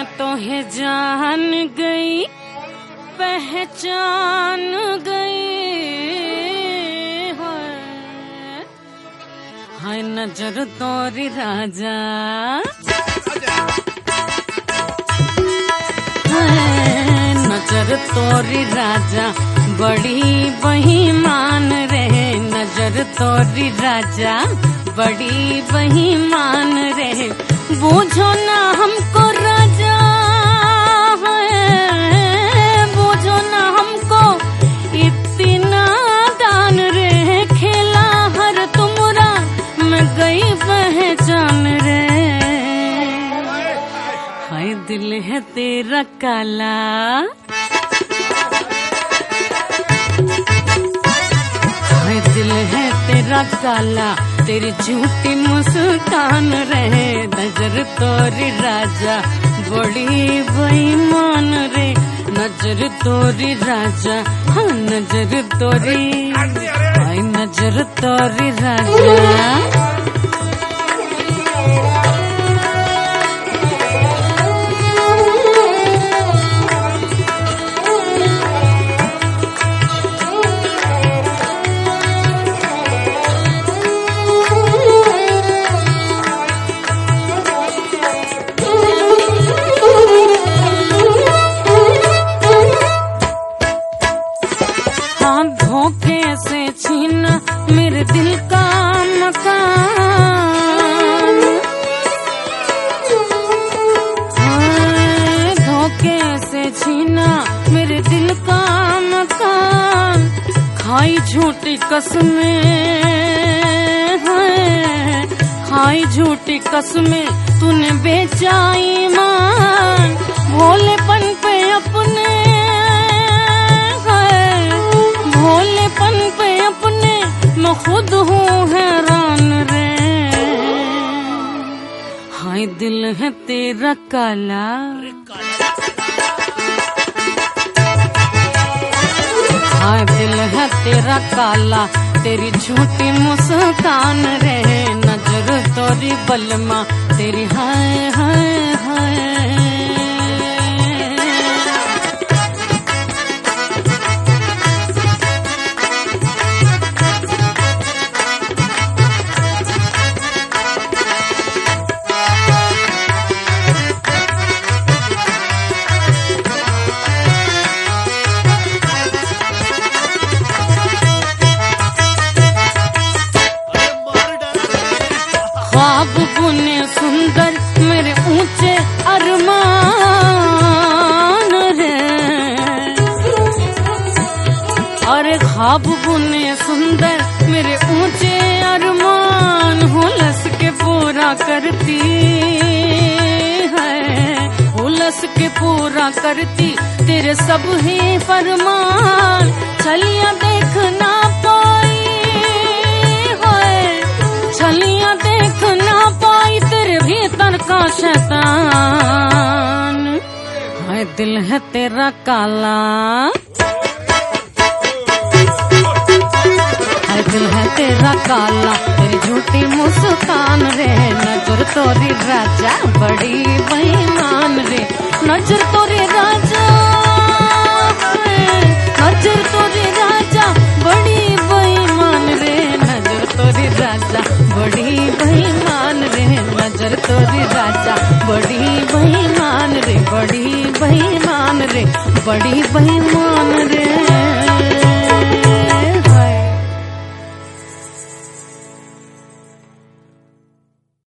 तो है जान गई पहचान गई हाय नजर तोरी राजा नजर तोरी राजा बड़ी बेईमान रे नजर तोरी राजा बड़ी बेईमान रे बूझो ना हमको राजा बूझो ना हमको इतना दान रे खेला हर तुमरा मैं गई पहचान रे हाय दिल है तेरा काला हाय दिल है तेरा काला तेरी झूठी मुस्कान रहे नजर तोरी राजा बड़ी बेईमान रे नजर तोरी राजा हाँ नजर तोरी हाय नजर तोरी राजा धोखे से छीना मेरे दिल का मकान धोखे से छीना मेरे दिल का मकान खाई झूठी कसमें खाई झूठी कसमें तूने बेचा ईमान भोलेपन पे अपने भोलेपन पे अपने मैं खुद हूँ हैरान रे हाय दिल है तेरा काला हाय दिल है तेरा काला तेरी झूठी मुस्कान रे नजर तोरी बलमा तेरी हाय हाय हाय ख्वाब बुने सुंदर मेरे ऊंचे अरमान रे अरे ख्वाब बुने सुंदर मेरे ऊंचे अरमान हुलस के पूरा करती है हुलस के पूरा करती तेरे सब ही फरमान छलियां देखना पाई छलियां देख ना पाई तेरे भीतर का शैतान हाय दिल है तेरा काला हाय दिल है तेरा काला तेरी झूठी मुस्कान रे नजर तोरी राजा बड़ी बेईमान रे नजर तोरी राजा नजर तोरी राजा बड़ी बेईमान रे नजर तोरी राजा बड़ी बेईमान रे नजर तोरी राजा बड़ी बेईमान रे बड़ी बेईमान रे बड़ी बेईमान